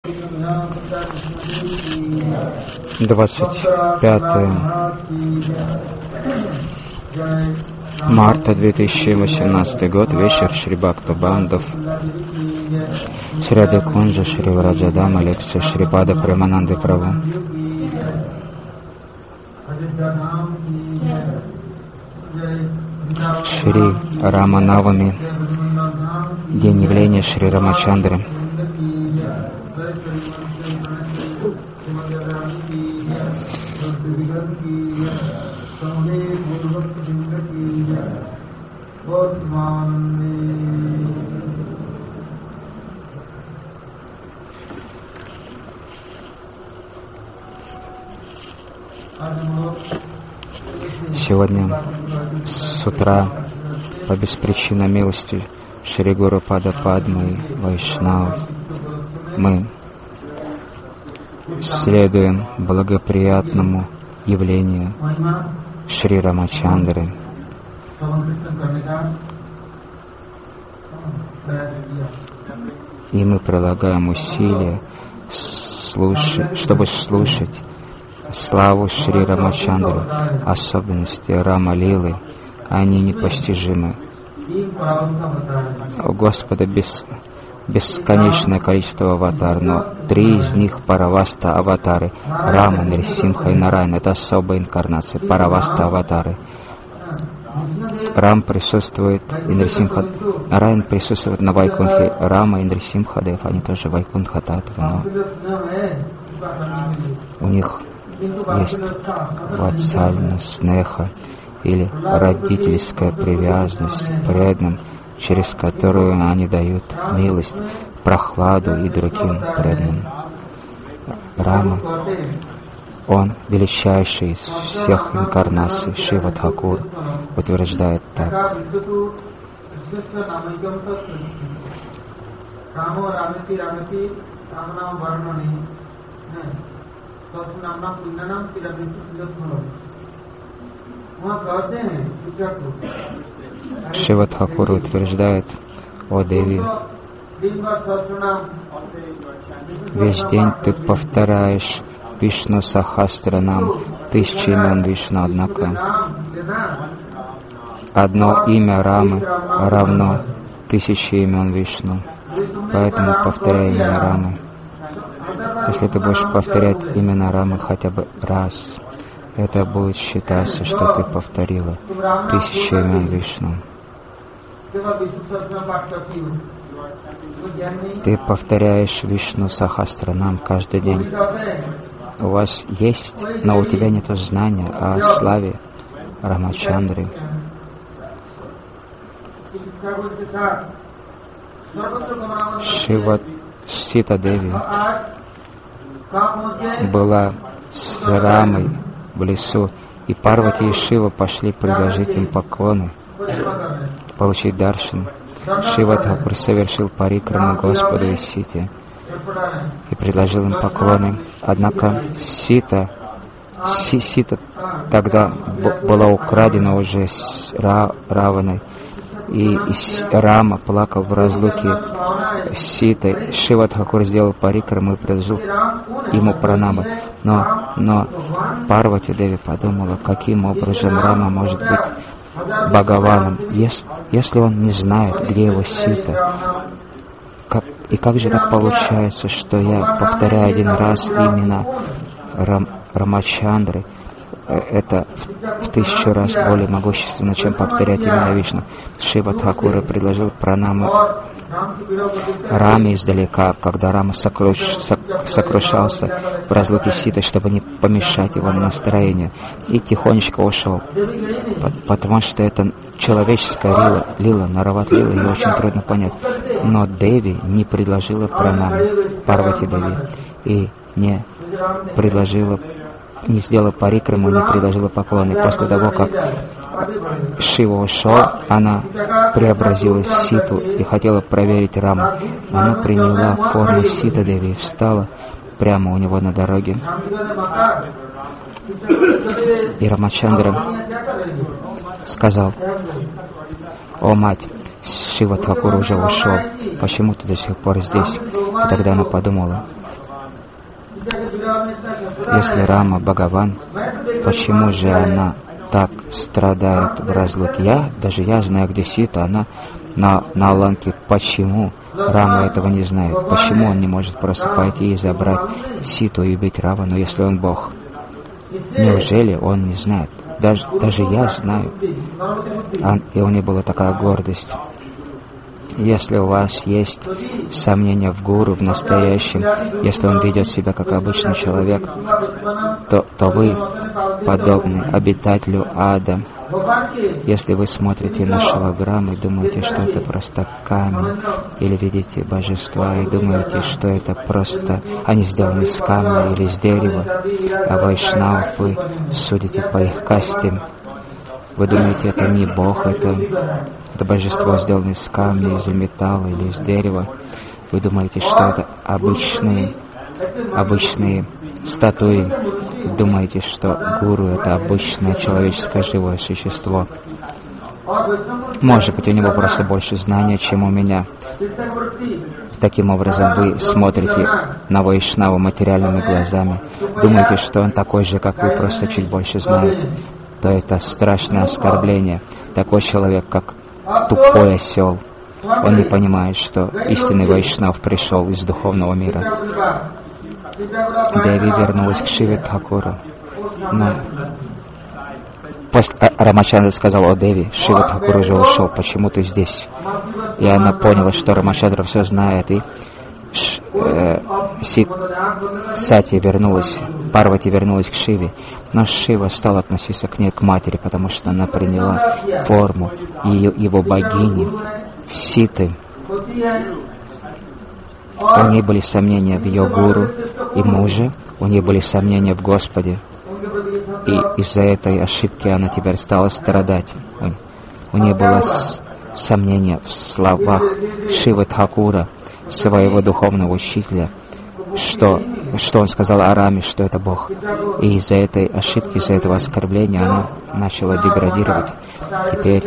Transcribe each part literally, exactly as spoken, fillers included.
двадцать пятое марта две тысячи восемнадцатый год, вечер, Шри Бхактабандов, Шри Адекунджа, Шри Враджадама, лекция Шрипада Премананды Прабху. Шри Раманавами, день явления Шри Рамачандры. Сегодня с утра по беспричинной милости Шри Гуру Пада Падмы и Вайшнав мы следуем благоприятному явлению Шри Рамачандры. И мы прилагаем усилия, слушать, чтобы слушать славу Шри Рамачандры, особенности Рама-лилы, они непостижимы. У Господа бес, бесконечное количество аватар, но три из них Параваста аватары. Рама, Нарисимха и Нараян — это особая инкарнация, Параваста аватары. Рам присутствует, и Нарисимха, Нараян присутствует на Вайкунхе. Рама и Нарисимха Дев, они тоже Вайкунха Татва, но у них есть ватсальность, снеха или родительская привязанность к преданным, через которую они дают милость, прохладу и другим преданным. Рама, он величайший из всех инкарнаций. Шива Тхакур утверждает так. Шива Тхакур утверждает: о Деви, весь день ты повторяешь Вишну Сахасранам, тысячи имен Вишну, однако одно имя Рамы равно тысяче имен Вишну. Поэтому повторяй имя Рамы. Если ты будешь повторять имена Рамы хотя бы раз, это будет считаться, что ты повторила тысячу имен Вишну. Ты повторяешь Вишну Сахасранам каждый день. У вас есть, но у тебя нет знания о славе Рамачандры. Шива Сита Деви была с Рамой в лесу, и Парвати и Шива пошли предложить им поклоны, получить даршан. Шива Тхакур совершил парикраму Господу и Сите и предложил им поклоны. Однако Сита, Си, Сита тогда б- была украдена уже с Ра, Раваной, и, и Рама плакал в разлуке с Ситой. Шива Тхакур сделал парикраму и предложил ему пранамы. Но, но Парвати Деви подумала, каким образом Рама может быть Бхагаваном, если, если он не знает, где его Сита. Как, и как же так получается, что я повторяю один раз имена Рам, Рамачандры? Это в, в тысячу раз более могущественно, чем повторять имена Вишну. Шива Тхакура предложил пранаму Раме издалека, когда Рама сокруш, сок, сокрушался в разлуке с Ситой, чтобы не помешать его настроению, и тихонечко ушел, потому что это человеческая лила, лила Нарават лила, ее очень трудно понять. Но Деви не предложила пранаму, Парвати Деви, и не предложила, не сделала парикраму, не предложила поклоны. После того, как Шива ушел, она преобразилась в Ситу и хотела проверить Раму. Она приняла форму Сита Деви и встала прямо у него на дороге. И Рамачандра сказал: «О, мать, Шива Тхакур уже ушел, почему ты до сих пор здесь?» И тогда она подумала: Если Рама Бхагаван, почему же она так страдает в разлуке? Я, даже я знаю, где Сита, она на, на Ланке. Почему Рама этого не знает? Почему он не может просто пойти и забрать Ситу и убить Равану, если он Бог? Неужели он не знает? Даже, даже я знаю. Он, и у него была такая гордость. Если у вас есть сомнения в гуру, в настоящем, если он ведет себя как обычный человек, то, то вы подобны обитателю ада. Если вы смотрите на шалограммы и думаете, что это просто камень, или видите божества и думаете, что это просто они сделаны из камня или из дерева, а вайшнавов вы судите по их касте, вы думаете, это не Бог, это, это божество сделано из камня, из металла или из дерева. Вы думаете, что это обычные, обычные статуи. Вы думаете, что гуру — это обычное человеческое живое существо. Может быть, у него просто больше знания, чем у меня. Таким образом, вы смотрите на Вайшнаву материальными глазами. Думаете, что он такой же, как вы, просто чуть больше знает. То это страшное оскорбление. Такой человек, как тупой осел, он не понимает, что истинный Вайшнав пришел из духовного мира. Деви вернулась к Шиве Тхакуру. Но после Рамачандра сказал: о, Деви, Шива Тхакур уже ушел, почему ты здесь? И она поняла, что Рамачандра все знает, и Ш, э, Сит, Сати вернулась, Парвати вернулась к Шиве, но Шива стал относиться к ней, к матери, потому что она приняла форму ее, его богини, Ситы. У нее были сомнения в ее гуру и муже, у нее были сомнения в Господе, и из-за этой ошибки она теперь стала страдать. У, у нее было с, сомнение в словах Шивы Тхакура, своего духовного учителя, что, что он сказал о Раме, что это Бог. И из-за этой ошибки, из-за этого оскорбления она начала деградировать. Теперь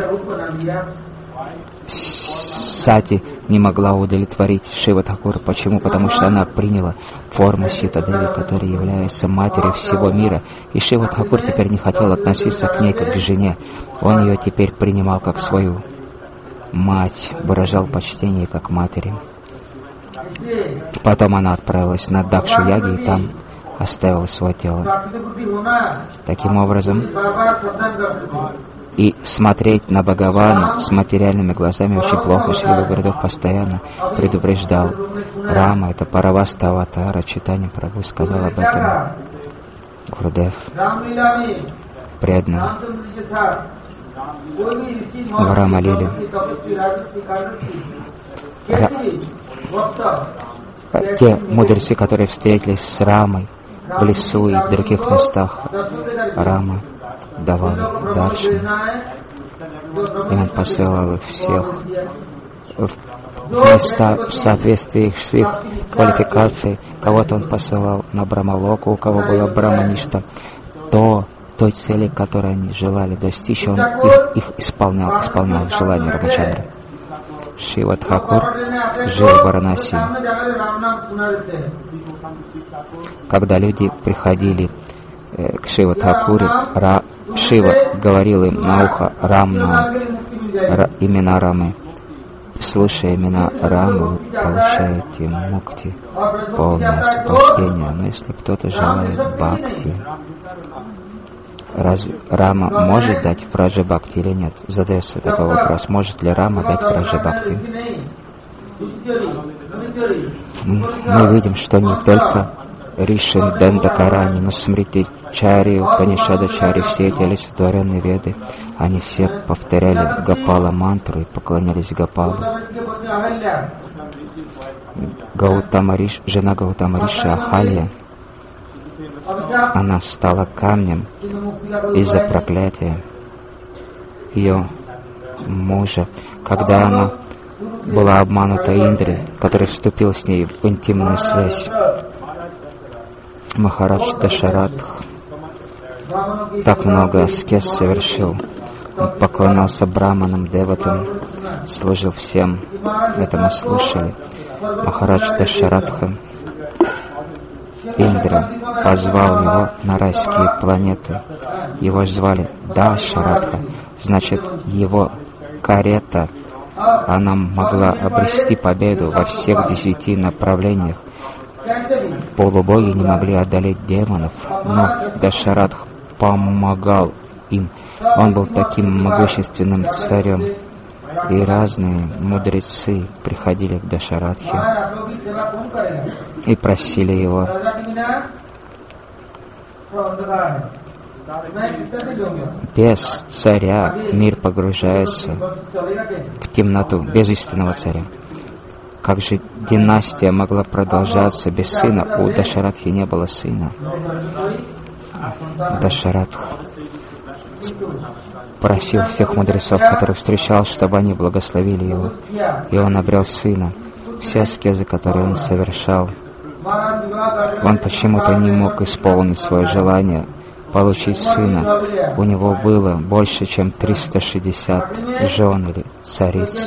Сати не могла удовлетворить Шива Тхакура. Почему? Потому что она приняла форму Сита Деви, которая является матерью всего мира. И Шива Тхакур теперь не хотел относиться к ней как к жене. Он ее теперь принимал как свою мать, выражал почтение как матери. Потом она отправилась на Дакшу-яги и там оставила свое тело. Таким образом, и смотреть на Бхагавана с материальными глазами очень плохо. Шрила Гурудев постоянно предупреждал. Рама — это Параваста Аватара. Чайтанья Прабху сказал об этом. Гурудев предан в Рама-лиле. Те мудрецы, которые встретились с Рамой в лесу и в других местах, Рама давал даршан, и он посылал их всех в места в соответствии с их квалификацией. Кого-то он посылал на Брамалоку, у кого была Браманишта, то той цели, которой они желали достичь, он их, их исполнял, исполнял желания Рамачандры. Шива Тхакур жил в Варанаси. Когда люди приходили э, к Шива Тхакуре, Ра, Шива говорил им на ухо Рамна, Ра, имена Рамы. Слушая имена Рамы, вы получаете мукти, полное освобождение. Но если кто-то желает бхакти, разве Рама может дать праджа бхакти или нет? Задается такой вопрос. Может ли Рама дать праджа бхакти? Мы видим, что не только Ришин, Дандакарани, но Смрити Чари, Упанишада Чари, все эти олицетворенные веды, они все повторяли Гопала мантру и поклонялись Гопалу. Гаутамариш, жена Гаутамариши Ахалья, она стала камнем из-за проклятия ее мужа, когда она была обманута Индри, который вступил с ней в интимную связь. Махарадж Дашаратх так много аскез совершил. Он поклонялся браманам, деватам, служил всем. Это мы слушали. Махарадж Дашаратха Индра позвал его на райские планеты. Его звали Дашаратха, значит, его карета, она могла обрести победу во всех десяти направлениях. Полубоги не могли одолеть демонов, но Дашаратх помогал им. Он был таким могущественным царем. И разные мудрецы приходили к Дашаратхе и просили его: без царя мир погружается в темноту, без истинного царя. Как же династия могла продолжаться без сына? У Дашаратхи не было сына. Дашаратх просил всех мудрецов, которых встречал, чтобы они благословили его. И он обрел сына. Все аскезы, которые он совершал, он почему-то не мог исполнить свое желание получить сына. У него было больше, чем триста шестьдесят жен или цариц.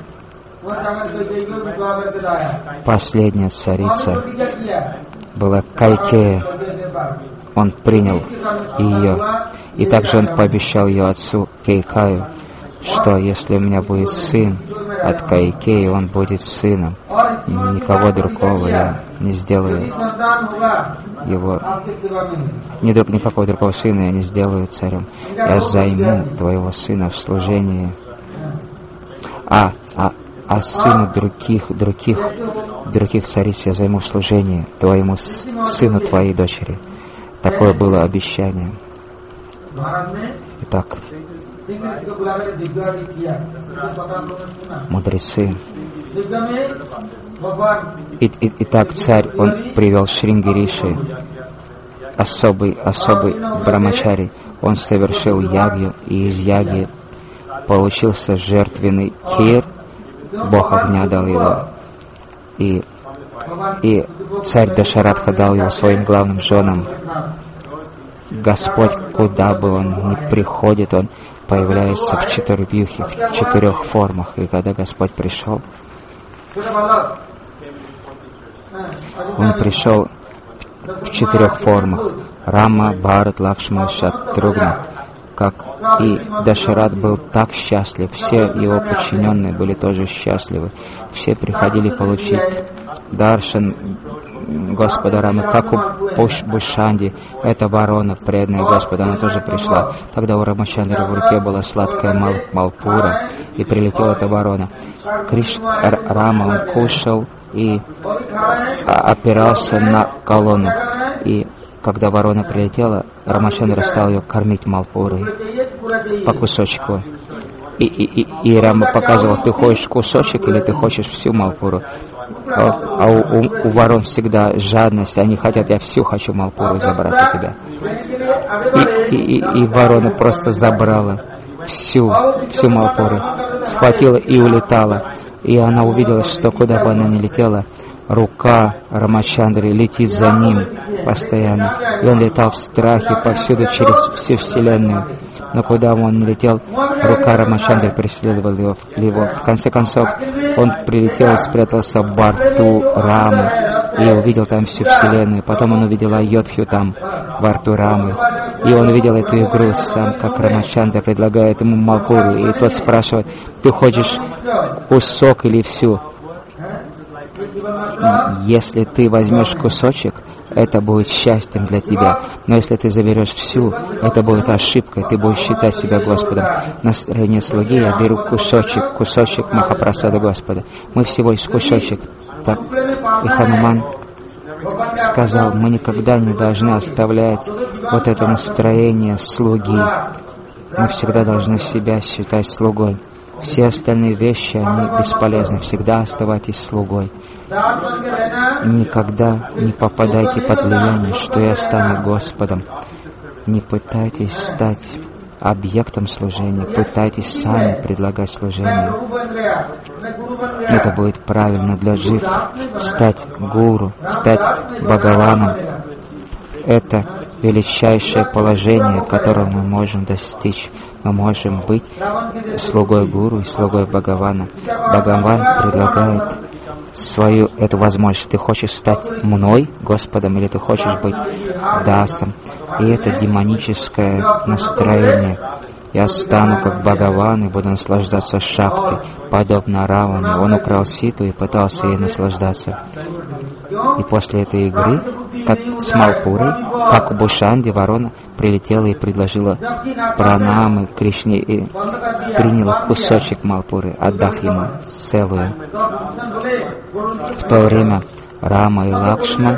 Последняя царица была Кайкея. Он принял ее, и также он пообещал ее отцу Кейкаю, что если у меня будет сын от Кайкеи, он будет сыном. Никого другого я не сделаю его, ни друг, никакого другого сына я не сделаю царем. Я займу твоего сына в служении. А, а, а сыну других, других, других цариц я займу в служении твоему сыну, твоей дочери. Такое было обещание. Итак, мудрецы. И, и, итак, царь, он привел Шрингириши, особый, особый брамачари. Он совершил ягью, и из ягьи получился жертвенный кир. Бог огня дал его. И, и царь Дашаратха дал его своим главным женам. Господь, куда бы он ни приходит, он появляется в четырехвьюхе, в четырех формах. И когда Господь пришел, он пришел в четырех формах. Рама, Бхарат, Лакшман, Шатругна. Как и Дашарат был так счастлив, все его подчиненные были тоже счастливы. Все приходили получить даршан Господа Рамы, как у Бушанди, эта ворона, преданная Господа, она тоже пришла. Тогда у Рамачандры в руке была сладкая мал, малпура, и прилетела эта ворона. Криш Рама, он кушал и опирался на колонну. И когда ворона прилетела, Рамачандра стал ее кормить малпурой по кусочку. И, и, и, и Рама показывал: ты хочешь кусочек или ты хочешь всю малпуру. А, а у, у, у ворон всегда жадность, они хотят: я всю хочу малпуру забрать у тебя. И, и, и, и ворона просто забрала всю, всю малпуру, схватила и улетала. И она увидела, что куда бы она ни летела, рука Рамачандры летит за ним постоянно. И он летал в страхе повсюду через всю вселенную. Но куда бы он ни летел, рука Рамачандры преследовала его, его. В конце концов, он прилетел и спрятался в борту Рамы. И увидел там всю вселенную. Потом он увидел Айодхью там, во рту Рамы. И он увидел эту игру сам, как Рамачандра предлагает ему малпуру. И тот спрашивает: ты хочешь кусок или всю? Если ты возьмешь кусочек, это будет счастьем для тебя. Но если ты заберешь всю, это будет ошибкой. Ты будешь считать себя Господом. Настроение слуги: я беру кусочек, кусочек Махапрасада Господа. Мы всего лишь кусочек. Так. И Хануман сказал: мы никогда не должны оставлять вот это настроение слуги. Мы всегда должны себя считать слугой. Все остальные вещи, они бесполезны. Всегда оставайтесь слугой. Никогда не попадайте под влияние, что я стану Господом. Не пытайтесь стать объектом служения. Пытайтесь сами предлагать служение. Это будет правильно для джив. Стать гуру, стать Бхагаваном. Это величайшее положение, которое мы можем достичь. Мы можем быть слугой гуру и слугой Бхагавана. Бхагаван предлагает свою эту возможность. Ты хочешь стать мной, Господом, или ты хочешь быть Дасом? И это демоническое настроение. Я стану как Бхагаван и буду наслаждаться Шакти, подобно Раване. Он украл Ситу и пытался ей наслаждаться. И после этой игры, как с Малпурой, как у Бушанди, ворона прилетела и предложила пранамы Кришне и приняла кусочек Малпуры, отдав ему целую. В то время Рама и Лакшман,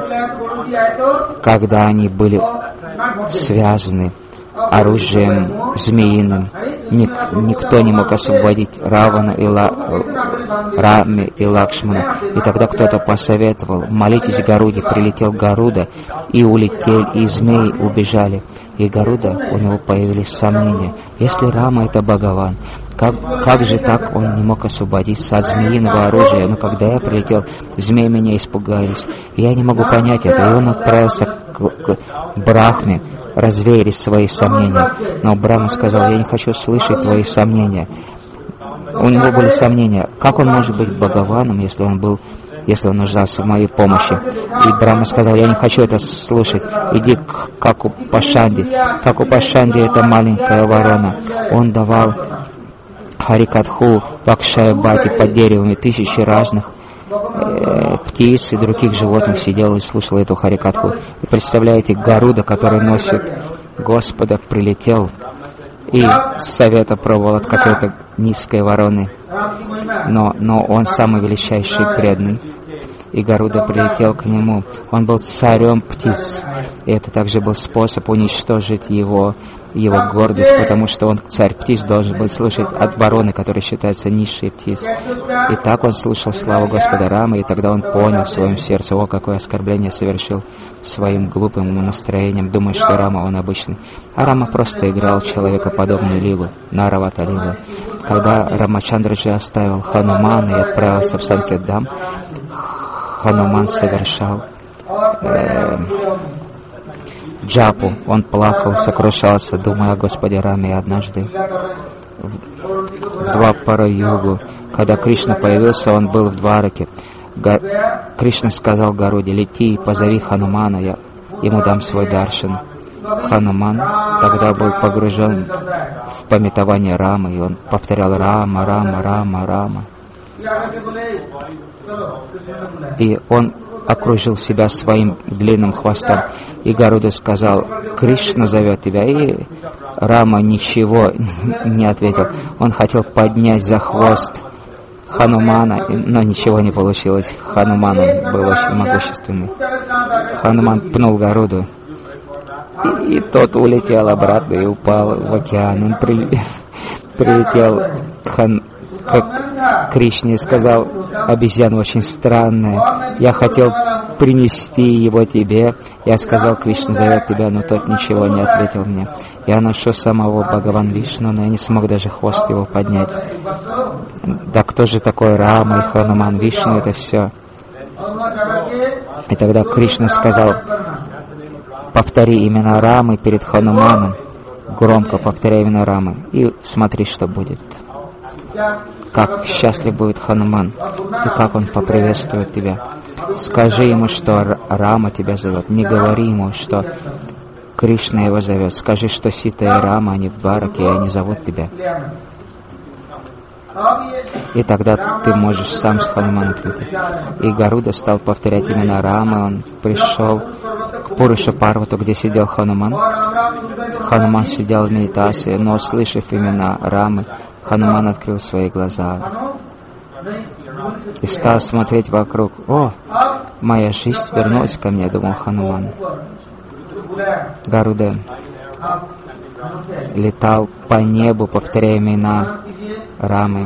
когда они были связаны оружием змеиным, ник, никто не мог освободить Равану и Ла, Раме и Лакшмана. И тогда кто-то посоветовал: молитесь Гаруде. Прилетел Гаруда, и улетели, и змеи убежали. И Гаруда, у него появились сомнения: если Рама — это Бхагаван, как, как же так он не мог освободиться от змеиного оружия? Но когда я прилетел, змеи меня испугались, и я не могу понять это. И он отправился к, к Брахме, развеяли свои сомнения. Но Брахма сказал: я не хочу слышать твои сомнения. У него были сомнения, как он может быть Бхагаваном, если он был, если он нуждался в моей помощи. И Брахма сказал: я не хочу это слушать. Иди к Каку Пашанди. Каку Пашанди — это маленькая ворона. Он давал Харикатху в Акшая-бати под деревами. Тысячи разных э, птиц и других животных сидел и слушал эту Харикатху. И представляете, Гаруда, который носит Господа, прилетел и совета пробовал от какой-то низкой вороны. Но, но он самый величайший преданный. И Гаруда прилетел к нему. Он был царем птиц. И это также был способ уничтожить его, его гордость, потому что он, царь птиц, должен был слушать от вороны, которая считается низшей птиц. И так он слушал славу Господа Рамы, и тогда он понял в своем сердце: о, какое оскорбление совершил своим глупым настроением, думая, что Рама он обычный. А Рама просто играл человекоподобную лилу, Наравата лилу. Когда Рамачандраджи оставил Ханумана и отправился в Санкетдам, Хануман совершал э, джапу. Он плакал, сокрушался, думая о Господе Раме. И однажды в, в Двапара-югу, когда Кришна появился, он был в Двараке. Га, Кришна сказал Гаруде: лети и позови Ханумана, я ему дам свой даршан. Хануман тогда был погружен в памятование Рамы, и он повторял: Рама, Рама, Рама, Рама. И он окружил себя своим длинным хвостом. И Гаруда сказал: Кришна зовет тебя. И Рама ничего не ответил. Он хотел поднять за хвост Ханумана, но ничего не получилось. Хануман был очень могущественный. Хануман пнул Гаруду, и, и тот улетел обратно и упал в океан. Он при, прилетел к, хан, к Кришне и сказал: обезьяна очень странная, я хотел принести его тебе. Я сказал: Кришна зовет тебя, но тот ничего не ответил мне. Я ношу самого Бхагаван Вишну, но я не смог даже хвост его поднять. Да кто же такой Рама и Хануман? Вишну — это все. И тогда Кришна сказал: повтори имена Рамы перед Хануманом, громко повторяй имена Рамы, и смотри, что будет. Как счастлив будет Хануман, и как он поприветствует тебя. Скажи ему, что Рама тебя зовет. Не говори ему, что Кришна его зовет. Скажи, что Сита и Рама, они в Двараке, и они зовут тебя. И тогда ты можешь сам с Хануманом прийти. И Гаруда стал повторять имена Рамы. Он пришел к Пуруша Парвату, где сидел Хануман. Хануман сидел в медитации, но, услышав имена Рамы, Хануман открыл свои глаза и стал смотреть вокруг. О, моя жизнь вернулась ко мне, думал Хануман. Гаруда летал по небу, повторяя имена Рамы.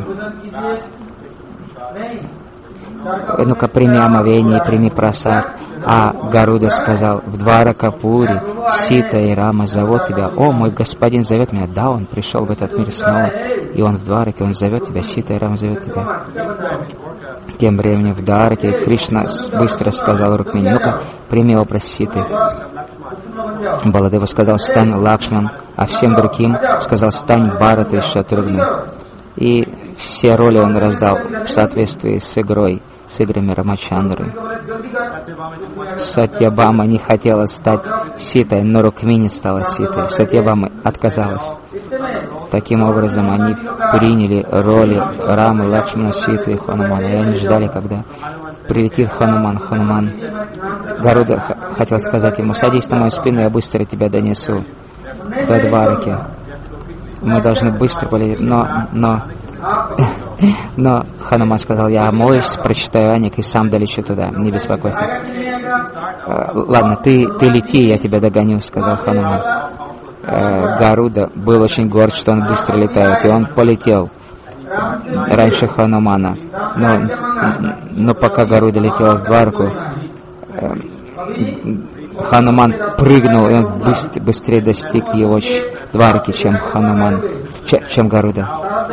Ну-ка, прими омовение, прими прасад. А Гаруда сказал: в Дваракапуре Сита и Рама зовут тебя. О, мой господин зовет меня. Да, он пришел в этот мир снова, и он в Двараке, он зовет тебя. Сита и Рама зовет тебя. Тем временем в Двараке Кришна быстро сказал Рукмини: ну-ка, прими образ Ситы. Баладева сказал: стань Лакшман, а всем другим сказал: стань Бхарата и Шатругны. И все роли он раздал в соответствии с игрой с играми Рамачандры. Сатьябама не хотела стать Ситой, но Рукмини стала Ситой. Сатьябама отказалась. Таким образом, они приняли роли Рамы, Лакшмана, Ситы и Ханумана. И они ждали, когда прилетит Хануман. Хануман. Гаруда хотел сказать ему: садись на мою спину, я быстро тебя донесу до Двараки. Мы должны быстро полететь, но, но, но Хануман сказал: я омоюсь, прочитаю Аник и сам долечу туда, не беспокойся. Ладно, ты, ты лети, я тебя догоню, сказал Хануман. Гаруда был очень горд, что он быстро летает, и он полетел раньше Ханумана. Но, но пока Гаруда летел в Дварку, Хануман прыгнул, и он быстр, быстрее достиг его Дварки, чем Хануман, чем Гаруда.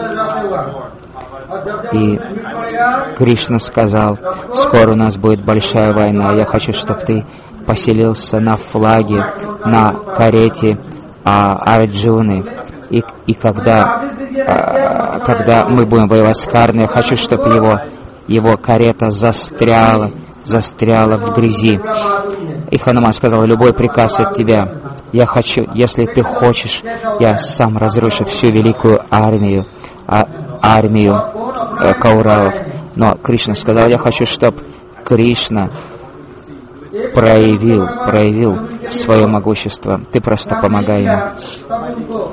И Кришна сказал: скоро у нас будет большая война, я хочу, чтобы ты поселился на флаге, на карете а, Арджуны. И, и когда, а, когда мы будем воевать с Карной, я хочу, чтобы его, его карета застряла, застряла в грязи. И Хануман сказал: любой приказ от тебя. Я хочу, если ты хочешь, я сам разрушу всю великую армию, а, армию э, Кауравов. Но Кришна сказал: я хочу, чтобы Кришна проявил, проявил свое могущество. Ты просто помогай ему.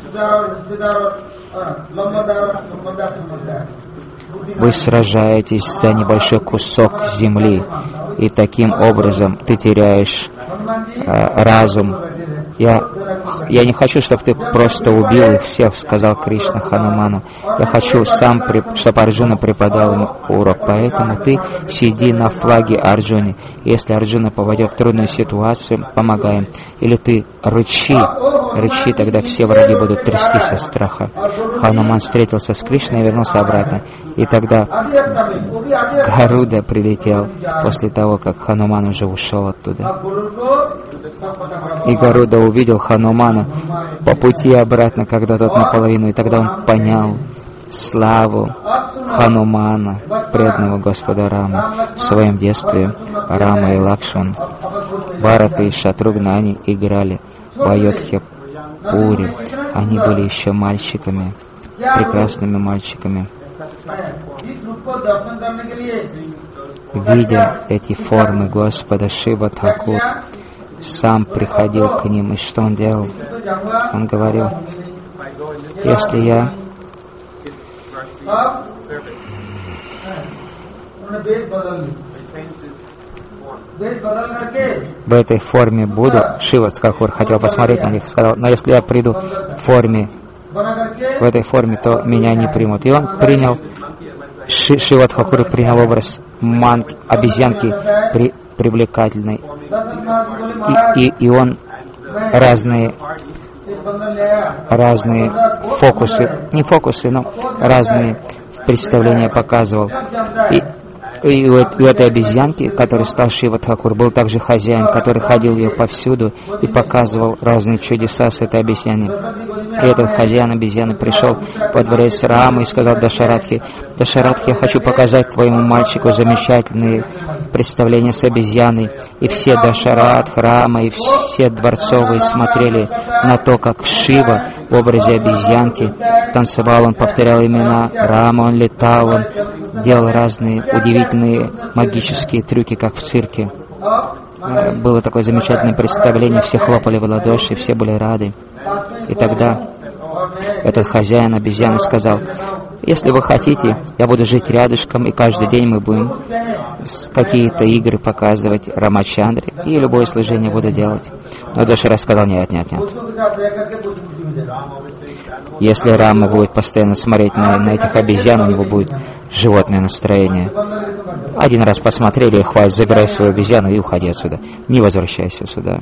Вы сражаетесь за небольшой кусок земли, и таким образом ты теряешь э, разум. Я, я не хочу, чтобы ты просто убил их всех, сказал Кришна Хануману. Я хочу сам, чтобы Арджуна преподал ему урок. Поэтому ты сиди на флаге Арджуны. Если Арджуна попадет в трудную ситуацию, помогаем. Или ты рычи, рычи, тогда все враги будут трястись от страха. Хануман встретился с Кришной и вернулся обратно. И тогда Гаруда прилетел после того, как Хануман уже ушел оттуда. И Гаруда увидел Ханумана по пути обратно, когда тот наполовину, и тогда он понял славу Ханумана, преданного Господа Рамы. В своем детстве Рама и Лакшман, Бхарата и Шатругна, они играли в Айодхья-пури. Они были еще мальчиками, прекрасными мальчиками. Видя эти формы Господа, Шива Тхакур сам приходил к ним, и что он делал? Он говорил: если я в этой форме буду, Шива Тхакур хотел посмотреть на них, сказал: но если я приду в форме, в этой форме, то меня не примут. И он принял, Ши, Шива Тхакур принял образ мант, обезьянки при, привлекательной. И, и, и он разные, разные фокусы, не фокусы, но разные представления показывал. И, и у, у этой обезьянки, который стал Шива Тхакур, был также хозяин, который ходил ее повсюду и показывал разные чудеса с этой обезьяной. И этот хозяин обезьяны пришел во дворец Рамы и сказал Дашаратхе: Дашаратхе, я хочу показать твоему мальчику замечательные представления с обезьяной. И все Дашаратх, Рама и все дворцовые смотрели на то, как Шива в образе обезьянки танцевал, он повторял имена Рама, он летал, он делал разные удивительные магические трюки, как в цирке. Было такое замечательное представление, все хлопали в ладоши, все были рады. И тогда этот хозяин обезьяны сказал: если вы хотите, я буду жить рядышком, и каждый день мы будем какие-то игры показывать Рамачандре, и любое служение буду делать. Но Дашара сказал: нет, нет, нет. Если Рама будет постоянно смотреть на, на этих обезьян, у него будет животное настроение. Один раз посмотрели, и хватит, забирай свою обезьяну и уходи отсюда. Не возвращайся сюда.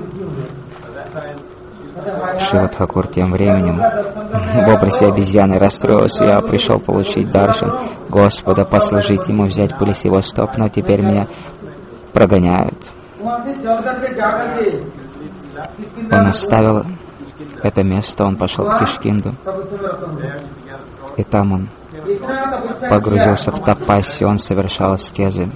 Шива Тхакур тем временем в образе обезьяны расстроился: я пришел получить даршан Господа, послужить ему, взять пыль с его стоп, но теперь меня прогоняют. Он оставил это место, он пошел в Кишкинду, и там он погрузился в тапассию, он совершал аскезы.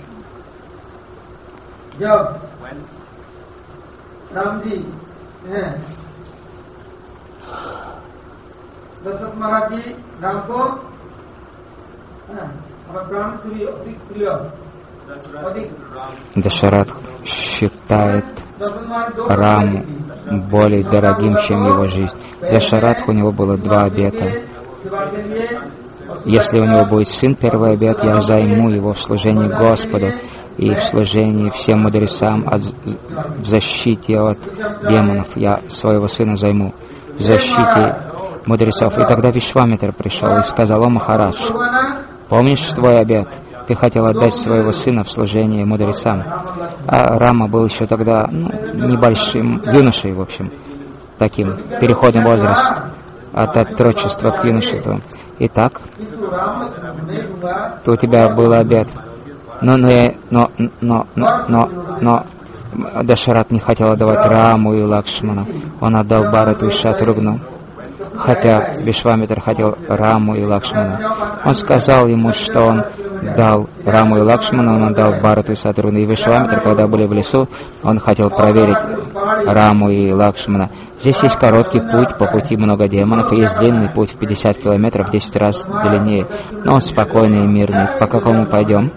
Дашаратх считает Раму более дорогим, чем его жизнь. Дашаратх у него было два обета. Если у него будет сын, первый обет, я займу его в служении Господу и в служении всем мудрецам, от, в защите от демонов. Я своего сына займу в защите мудрецов. И тогда Вишвамитра пришел и сказал: о Махарадж, помнишь твой обет? Ты хотел отдать своего сына в служение мудрецам. А Рама был еще тогда ну, небольшим юношей, в общем, таким переходный возраст от отрочества к юношеству. Итак, у тебя был обет. Но, но, но, но, но, но, но Дашарат не хотел отдавать Раму и Лакшману. Он отдал Бхарату и Шатругну. Хотя Вишвамитра хотел Раму и Лакшману. Он сказал ему, что он дал Раму и Лакшману, он отдал Бхарату и Шатругну. И Вишвамитра, когда были в лесу, он хотел проверить Раму и Лакшмана. Здесь есть короткий путь, по пути много демонов, и есть длинный путь в пятьдесят километров, десять раз длиннее. Но он спокойный и мирный. По какому пойдем?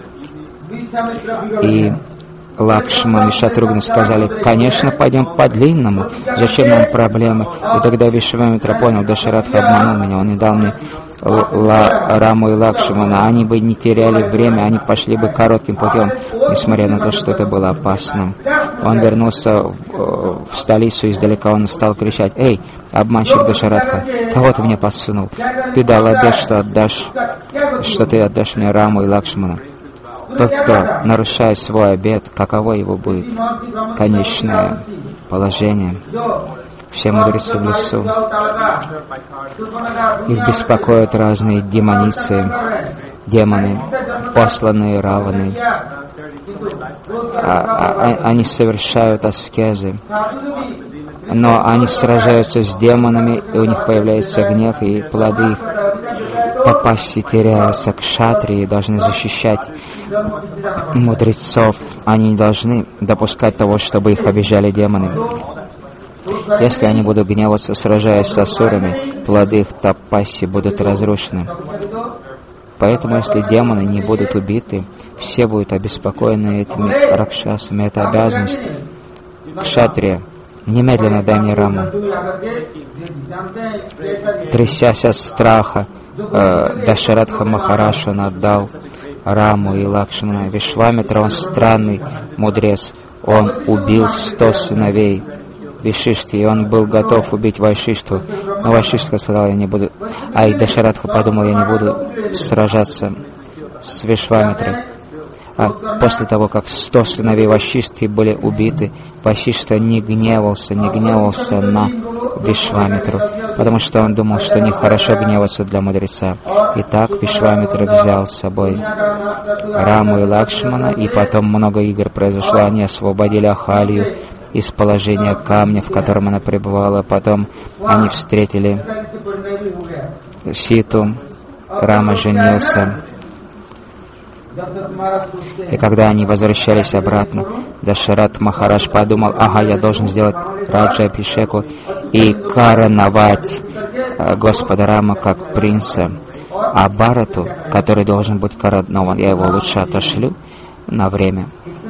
И Лакшман и Шатругна сказали: конечно, пойдем по длинному, зачем нам проблемы? И тогда Вишвамитра понял: Дашаратха обманул меня, он не дал мне Раму и Лакшмана, они бы не теряли время, они пошли бы коротким путем, несмотря на то, что это было опасным. Он вернулся в, в столицу, издалека он стал кричать: эй, обманщик Дашаратха, кого ты мне подсунул? Ты дал обет, что отдашь, что ты отдашь мне Раму и Лакшмана. Тот, кто нарушает свой обет, каково его будет конечное положение? Все мудрецы в лесу. Их беспокоят разные демоницы, демоны, посланные Раваны. А, а, они совершают аскезы, но они сражаются с демонами, и у них появляется гнев, и плоды их тапасси теряются. Кшатрии должны защищать мудрецов. Они не должны допускать того, чтобы их обижали демоны. Если они будут гневаться, сражаясь с асурами, плоды их тапасси будут разрушены. Поэтому, если демоны не будут убиты, все будут обеспокоены этими ракшасами. Это обязанность кшатрия. Немедленно дай мне Раму. Трясясь от страха, э, Дашаратха Махарадж он отдал Раму и Лакшмана. Вишвамитра, он странный мудрец. Он убил сто сыновей Вишишти, и он был готов убить Вайшиштву. Но Вайшиштха сказал: я не буду. А и Дашаратха подумал: я не буду сражаться с Вишвамитрой. А после того, как сто сыновей Вайшишти были убиты, Вайшиштха не гневался, не гневался на Вишвамитру, потому что он думал, что нехорошо гневаться для мудреца. Итак, Вишвамитра взял с собой Раму и Лакшмана, и потом много игр произошло. Они освободили Ахалью из положения камня, в котором она пребывала. Потом они встретили Ситу. Рама женился. И когда они возвращались обратно, Дашарат Махарадж подумал: ага, я должен сделать Раджа Абхишеку и короновать Господа Рама как принца. А Бхарату, который должен быть коронован, я его лучше отошлю на время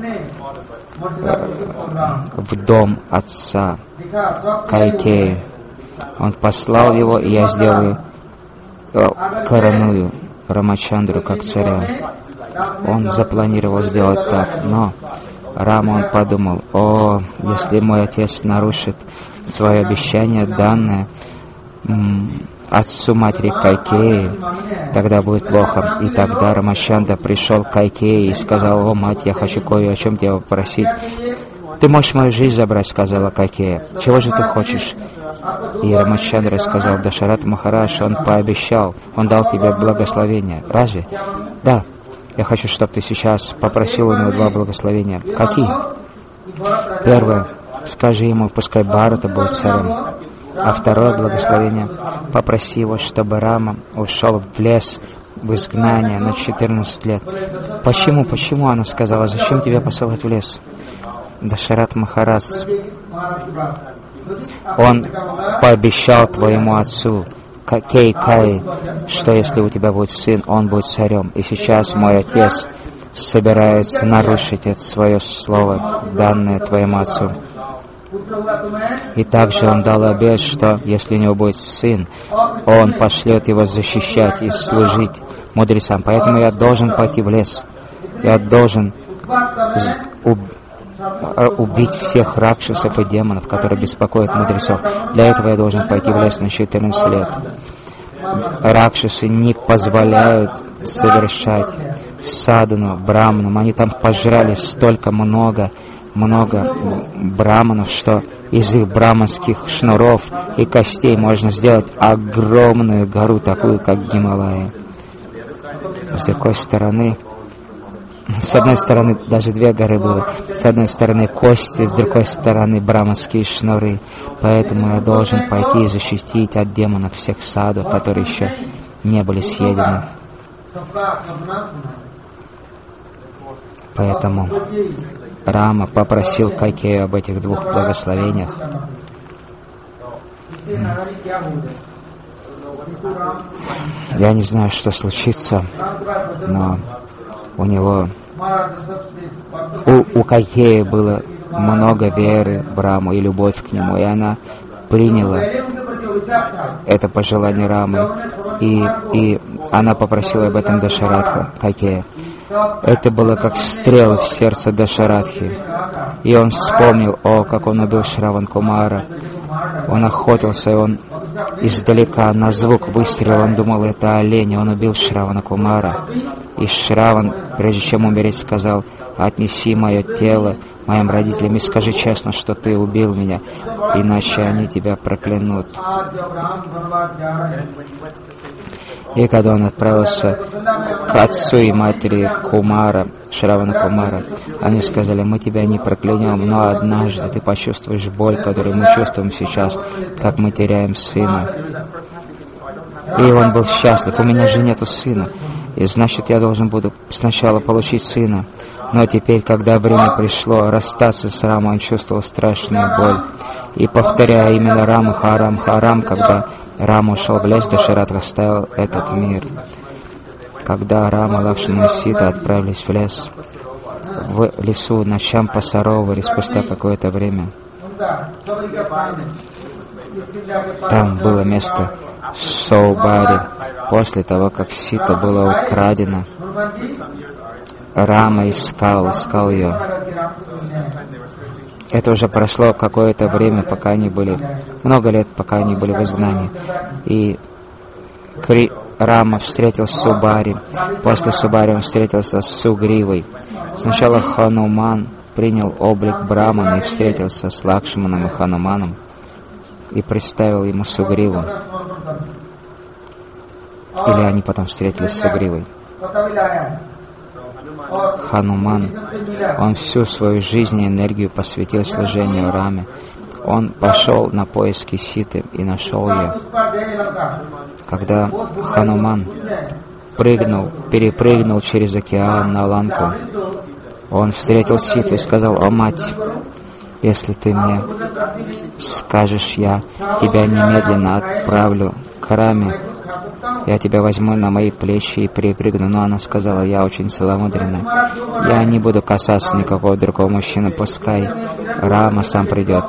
в дом отца Кайкеи. Он послал его, и я сделаю короную Рамачандру как царя. Он запланировал сделать так, но Рама, он подумал: о, если мой отец нарушит свое обещание, данное м, отцу матери Кайкеи, тогда будет плохо. И тогда Рамачандра пришел к Кайкеи и сказал: о, мать, я хочу кое о чем тебя попросить. Ты можешь мою жизнь забрать, сказала Кайкея. Чего же ты хочешь? И Рамачандра сказал: Дашарат Махарадж, он пообещал, он дал тебе благословение. Разве? Да. Я хочу, чтобы ты сейчас попросил у него два благословения. Какие? Первое. Скажи ему, пускай Бхарата будет царем. А второе благословение: попроси его, чтобы Рама ушел в лес, в изгнание на четырнадцать лет. Почему? Почему она сказала? Зачем тебя посылать в лес? Дашарат Махарадж, он пообещал твоему отцу Кейкаи, что если у тебя будет сын, он будет царем. И сейчас мой отец собирается нарушить это свое слово, данное твоему отцу. И также он дал обет, что если у него будет сын, он пошлет его защищать и служить мудрецам. Поэтому я должен пойти в лес. Я должен убить всех ракшасов и демонов, которые беспокоят мудрецов. Для этого я должен пойти в лес на четырнадцать лет. Ракшасы не позволяют совершать садану браманам. Они там пожрали столько много, много браманов, что из их браманских шнуров и костей можно сделать огромную гору, такую, как Гималаи. С другой стороны, с одной стороны, даже две горы было. С одной стороны кости, с другой стороны браманские шнуры. Поэтому я должен пойти и защитить от демонов всех садов, которые еще не были съедены. Поэтому Рама попросил Кайкею об этих двух благословениях. Я не знаю, что случится, но у него, у, у Кайкеи было много веры в Раму и любовь к нему, и она приняла это пожелание Рамы, и, и она попросила об этом Дашаратха Кайкея. Это было как стрела в сердце Дашаратхи, и он вспомнил, о, как он убил Шраван Кумара. Он охотился, и он издалека на звук выстрела, он думал, это олень, и он убил Шравана Кумара. И Шраван, прежде чем умереть, сказал: отнеси мое тело моим родителям и скажи честно, что ты убил меня, иначе они тебя проклянут. И когда он отправился к отцу и матери Кумара, Шравана Кумара, они сказали: мы тебя не проклянем, но однажды ты почувствуешь боль, которую мы чувствуем сейчас, как мы теряем сына. И он был счастлив: у меня же нету сына, и значит я должен буду сначала получить сына. Но теперь, когда время пришло расстаться с Рамой, он чувствовал страшную боль. И повторяя именно Рама, Харам, Харам, когда Рама ушел в лес, Дашарат расставил этот мир. Когда Рама, Лакшмана и Сита отправились в лес, в лесу ночам посоровывали спустя какое-то время. Там было место Соубари. После того, как Сита была украдена, Рама искал, искал ее. Это уже прошло какое-то время, пока они были, много лет, пока они были в изгнании. И Кри, Рама встретил Субари. После Субари он встретился с Сугривой. Сначала Хануман принял облик Брамана и встретился с Лакшманом и Хануманом и представил ему Сугриву. Или они потом встретились с Сугривой. Хануман, он всю свою жизнь и энергию посвятил служению Раме. Он пошел на поиски Ситы и нашел ее. Когда Хануман прыгнул, перепрыгнул через океан на Ланку, он встретил Ситу и сказал: «О, мать, если ты мне скажешь, я тебя немедленно отправлю к Раме. Я тебя возьму на мои плечи и перепрыгну». Но она сказала: «Я очень целомудренная. Я не буду касаться никакого другого мужчины. Пускай Рама сам придет».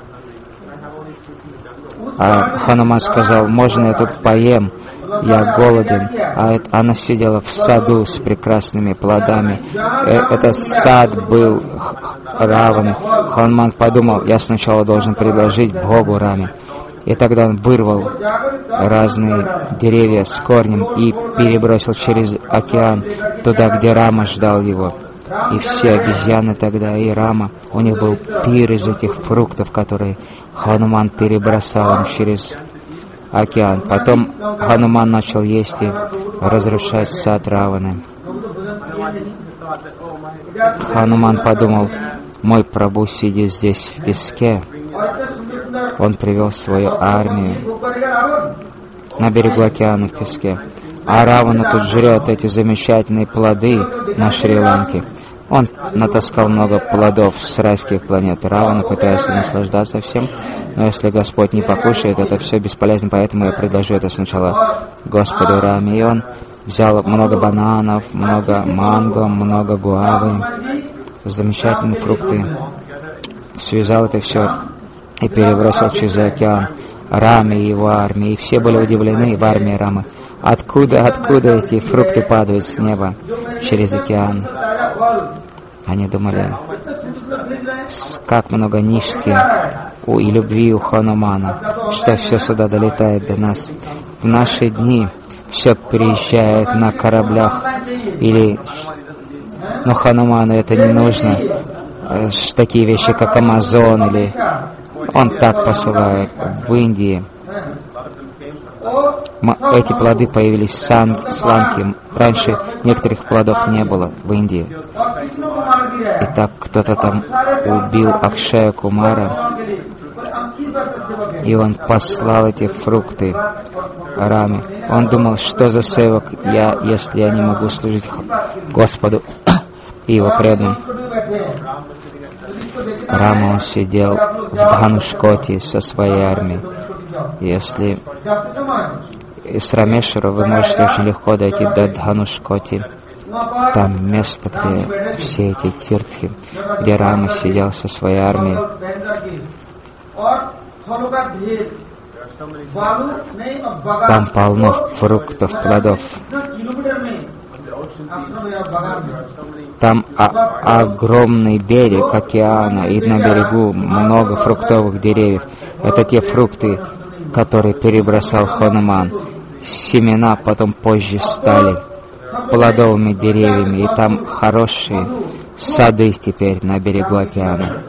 А Хануман сказал: «Можно я тут поем? Я голоден». А это, она сидела в саду с прекрасными плодами. Э, это сад был Раваны. Хануман подумал: я сначала должен предложить Богу Раме. И тогда он вырвал разные деревья с корнем и перебросил через океан туда, где Рама ждал его. И все обезьяны тогда, и Рама, у них был пир из этих фруктов, которые Хануман перебросал им через океан. Потом Хануман начал есть и разрушать сад Раваны. Хануман подумал: мой Прабху сидит здесь в песке, он привел свою армию на берегу океана в песке. А Равана тут жрет эти замечательные плоды на Шри-Ланке. Он натаскал много плодов с райских планет. Равана пытается наслаждаться всем, но если Господь не покушает, это все бесполезно, поэтому я предложу это сначала Господу Раме. И он взял много бананов, много манго, много гуавы, замечательные фрукты, связал это все и перебросил через океан Раме и его армии. И все были удивлены в армии Рамы. Откуда, откуда эти фрукты падают с неба через океан? Они думали, как много нишки у, и любви у Ханумана, что все сюда долетает до нас. В наши дни все приезжает на кораблях, или... но Хануману это не нужно. Такие вещи, как Амазон, или... Он так посылает в Индии. Эти плоды появились в Сан-Сланке. Раньше некоторых плодов не было в Индии. Итак, кто-то там убил Акшая Кумара, и он послал эти фрукты Раме. Он думал, что за севак я, если я не могу служить Господу и его преданным. Рама, он сидел в Дханушкоти со своей армией. Если из Рамешвара вы можете очень легко дойти до Дханушкоти. Там место, где все эти тиртхи, где Рама сидел со своей армией. Там полно фруктов, плодов. Там о- огромный берег океана, и на берегу много фруктовых деревьев. Это те фрукты, которые перебросал Хануман. Семена потом позже стали плодовыми деревьями, и там хорошие сады теперь на берегу океана.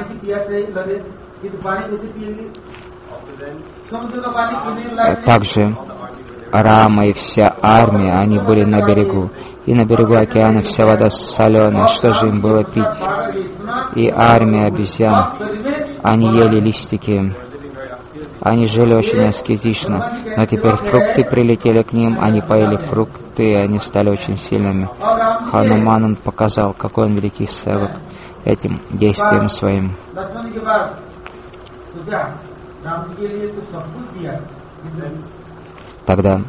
Также Рама и вся армия, они были на берегу. И на берегу океана вся вода соленая. Что же им было пить? И армия обезьян, они ели листики. Они жили очень аскетично. Но теперь фрукты прилетели к ним, они поели фрукты, и они стали очень сильными. Хануман, он показал, какой он великий севак этим действием своим. Тогда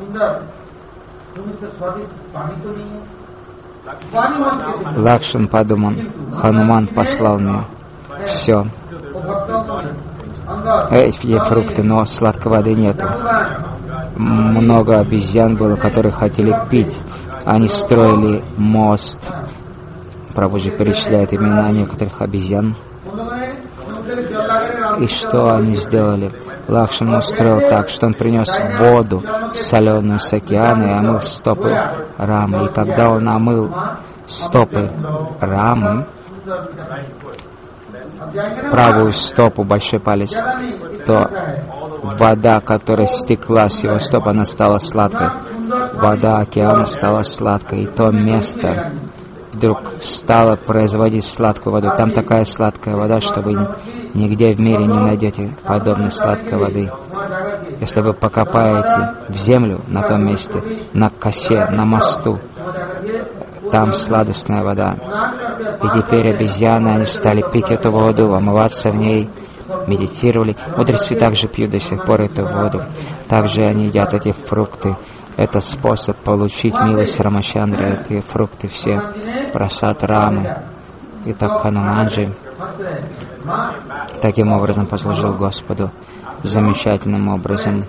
Лакшман подумал, Хануман послал мне все, эти фрукты, но сладкой воды нету. Много обезьян было, которые хотели пить. Они строили мост. Прабхуджи перечисляет имена некоторых обезьян. И что они сделали? Лакшман устроил так, что он принес воду соленую с океана и омыл стопы Рамы. И когда он омыл стопы Рамы, правую стопу, большой палец, то вода, которая стекла с его стоп, она стала сладкой. Вода океана стала сладкой. И то место вдруг стало производить сладкую воду. Там такая сладкая вода, что вы нигде в мире не найдете подобной сладкой воды. Если вы покопаете в землю на том месте, на косе, на мосту, там сладостная вода. И теперь обезьяны, они стали пить эту воду, омываться в ней, медитировали. Мудрецы также пьют до сих пор эту воду. Также они едят эти фрукты. Это способ получить милость Рамачандры, эти фрукты все, прасад Рамы. Итак, Хануманджи таким образом послужил Господу, замечательным образом.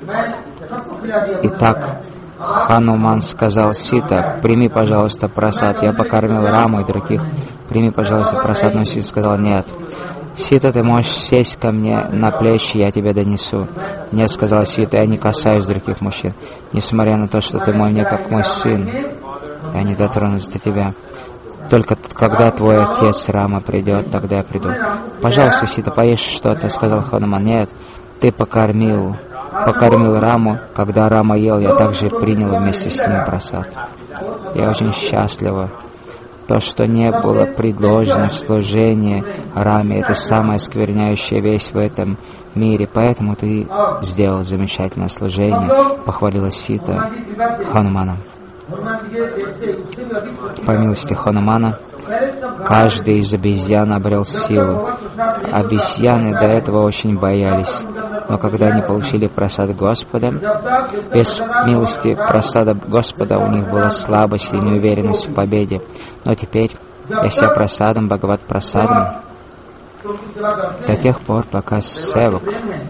Итак, Хануман сказал Сита, прими, пожалуйста, прасад. Я покормил Раму и других. Прими, пожалуйста, прасад. Но Сита сказал, нет. Сита, ты можешь сесть ко мне на плечи, я тебе донесу. Нет, сказала Сита, я не касаюсь других мужчин. Несмотря на то, что ты мой мне как мой сын, я не дотронусь до тебя. Только когда твой отец Рама придет, тогда я приду. Пожалуйста, Сита, поешь что-то, сказал Хануман. Нет, ты покормил, покормил Раму. Когда Рама ел, я также принял вместе с ним прасад. Я очень счастлива То, что не было предложено в служении Раме, это самая скверняющая вещь в этом мире. Поэтому ты сделал замечательное служение, похвалила Сита Ханумана. По милости Ханумана, каждый из обезьян обрел силу. Обезьяны до этого очень боялись, но когда они получили просад Господа, без милости просада Господа у них была слабость и неуверенность в победе. Но теперь, если просадом, Бхагават просадом, до тех пор, пока севак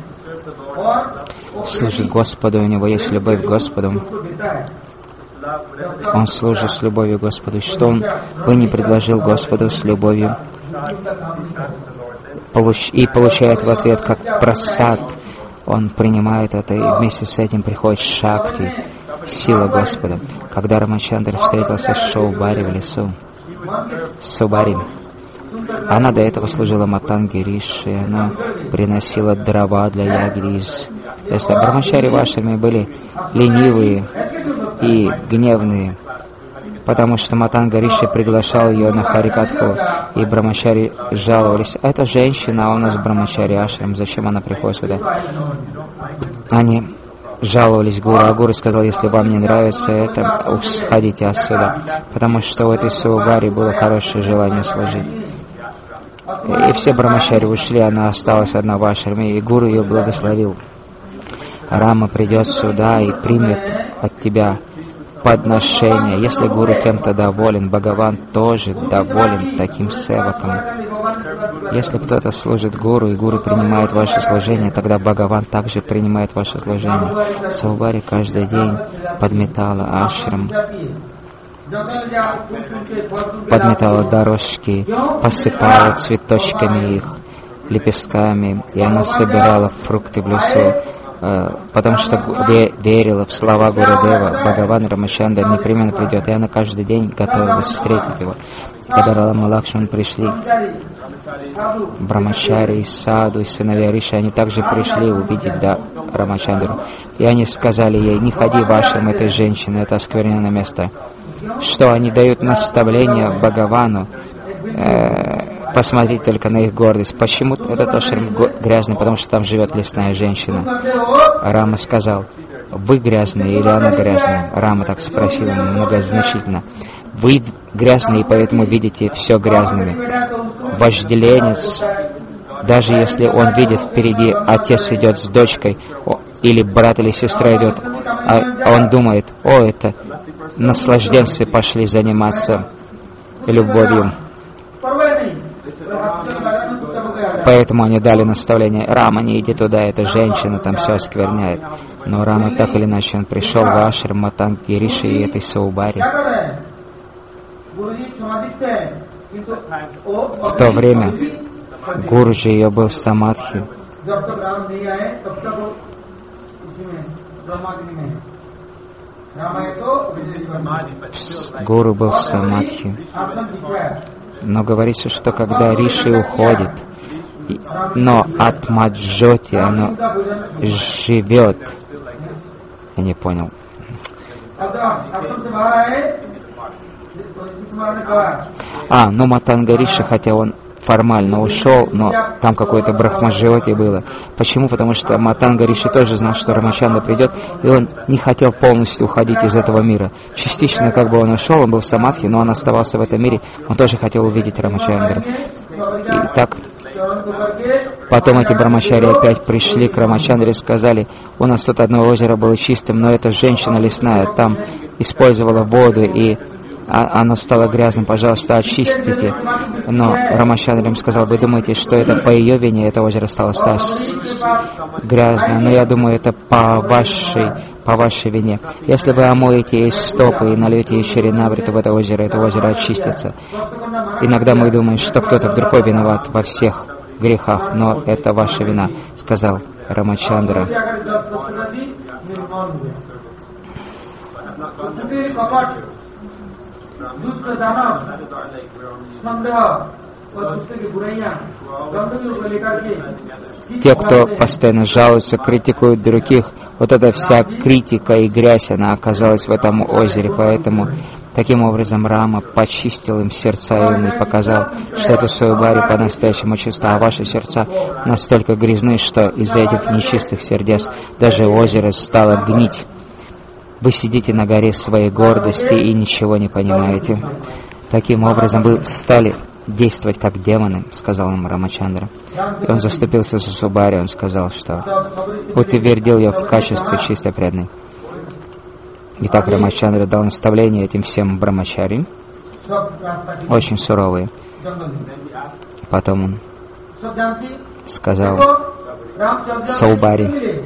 служит Господу, у него есть любовь к Господу, он служит с любовью к Господу. Что он бы не предложил Господу с любовью, и получает в ответ как просад, он принимает это, и вместе с этим приходит шакти, сила Господа. Когда Рамачандра встретился с Шаубари в лесу, Субари, она до этого служила Матанге Риши, она приносила дрова для ягги из леса. Брамачари вашими были ленивые и гневные, потому что Матанга Риши приглашал ее на Харикатху, и Брамачари жаловались: эта женщина, а у нас Брамачари Ашрам, зачем она приходит сюда? Они жаловались Гуру, а Гуру сказал: если вам не нравится это, уж сходите отсюда, потому что у этой Саубари было хорошее желание служить. И все Брамачари ушли, она осталась одна в ашраме, и Гуру ее благословил. Рама придет сюда и примет от тебя подношение. Если Гуру кем-то доволен, Бхагаван тоже доволен таким севаком. Если кто-то служит Гуру, и Гуру принимает ваше служение, тогда Бхагаван также принимает ваше служение. Саубари каждый день подметала ашрам, подметала дорожки, посыпала цветочками их, лепестками, и она собирала фрукты в лесу, потому что верила в слова Гурудева: Бхагаван Рамачандра непременно придет, и она каждый день готовилась встретить его. Когда Рама и Лакшман пришли, Брамачари, Саду и сыновья Риши, они также пришли увидеть да, Рамачандру, и они сказали ей: не ходи в ашрам этой женщины, это оскверненное место. Что они дают наставление Бхагавану, э, посмотреть только на их гордость. Почему этот ашрам грязный? Потому что там живет лесная женщина. Рама сказал: вы грязные или она грязная? Рама так спросил многозначительно. Вы грязные, и поэтому видите все грязными. Вожделенец, даже если он видит впереди, отец идет с дочкой, или брат или сестра идет, а он думает: о, это наслажденцы пошли заниматься любовью. Поэтому они дали наставление: Рама, не иди туда, эта женщина там все оскверняет. Но Рама так или иначе, он пришел в ашрам Матанги Риши и этой Саубари. В то время Гуруджи ее был в самадхи. Гуру был в самадхи. Но говорится, что когда Риши уходит, но от Маджоти оно живет. Я не понял. А, ну Матанга Риши, хотя он формально ушел, но там какое-то брахмаджоти было. Почему? Потому что Матанга Риши тоже знал, что Рамачандра придет, и он не хотел полностью уходить из этого мира. Частично как бы он ушел, он был в самадхи, но он оставался в этом мире, он тоже хотел увидеть Рамачандру. И так потом эти брамачари опять пришли к Рамачандре и сказали: у нас тут одно озеро было чистым, но эта женщина лесная там использовала воду, и оно стало грязным, пожалуйста, очистите. Но Рамачандра им сказал: вы думаете, что это по ее вине это озеро стало грязным? Но я думаю, это по вашей, по вашей вине. Если вы омоете ей стопы и нальете ей черенабрит в это озеро, это озеро очистится. Иногда мы думаем, что кто-то другой виноват во всех грехах, но это ваша вина, сказал Рамачандра. Те, кто постоянно жалуются, критикуют других, вот эта вся критика и грязь, она оказалась в этом озере, поэтому Таким образом, Рама почистил им сердца им и показал, что это Суебари по-настоящему чиста, а ваши сердца настолько грязны, что из-за этих нечистых сердец даже озеро стало гнить. Вы сидите на горе своей гордости и ничего не понимаете. Таким образом, вы стали действовать как демоны, сказал им Рамачандра. И он заступился за Субари, он сказал, что утвердил ее в качестве чистой преданной. Итак, Рамачандра дал наставление этим всем брамачари, очень суровые. Потом он сказал Саубари.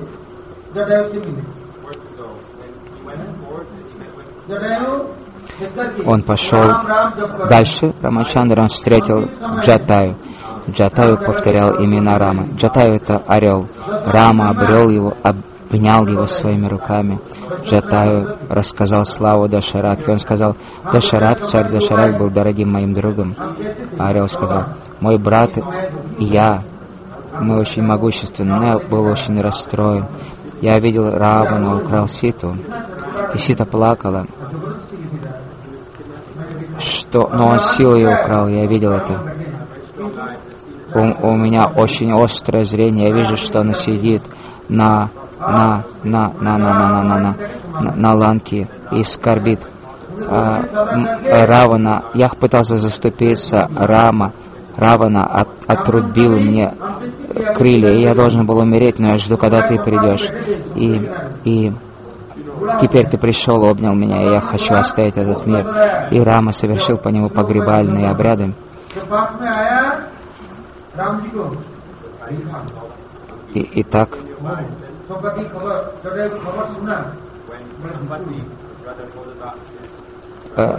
Он пошел дальше. Рамачандра он встретил Джатаю. Джатаю повторял имена Рамы. Джатаю — это орел. Рама обрел его, обнял его своими руками. Джатаю рассказал славу Дашаратхи. Он сказал: Дашаратх, царь Дашаратх, был дорогим моим другом. А орел сказал: мой брат и я, мы очень могущественны, но я был очень расстроен. Я видел, Равана украл Ситу, и Сита плакала, что, но он силой ее украл, я видел это. У, у меня очень острое зрение, я вижу, что она сидит на, на, на, на, на, на, на, на, на, на ланке и скорбит. А, Равана, я пытался заступиться, Рама, Равана от, отрубил мне крылья, и я должен был умереть, но я жду, когда ты придешь. И, и теперь ты пришел, обнял меня, и я хочу оставить этот мир. И Рама совершил по нему погребальные обряды. И, и так, э,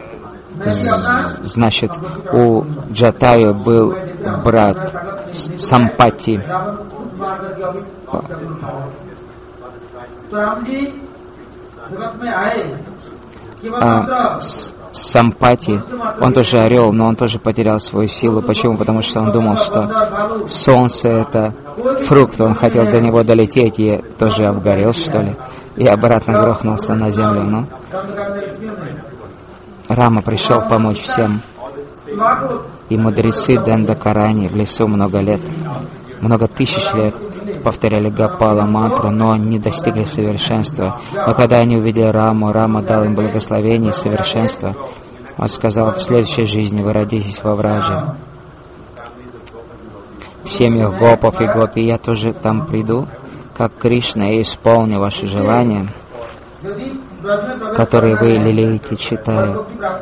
значит, у Джатаю был брат Сампати. А, Сампати, он тоже орел, но он тоже потерял свою силу. Почему? Потому что он думал, что солнце — это фрукт, он хотел до него долететь и тоже обгорел, что ли, и обратно грохнулся на землю. Но Рама пришел помочь всем. И мудрецы Дандакарани в лесу много лет, много тысяч лет повторяли Гопала мантру, но не достигли совершенства. Но когда они увидели Раму, Рама дал им благословение и совершенство. Он сказал: в следующей жизни вы родитесь во Врадже, в семьях гопов и гопи. Я тоже там приду, как Кришна, и исполню ваши желания, которые вы лелеете, читая,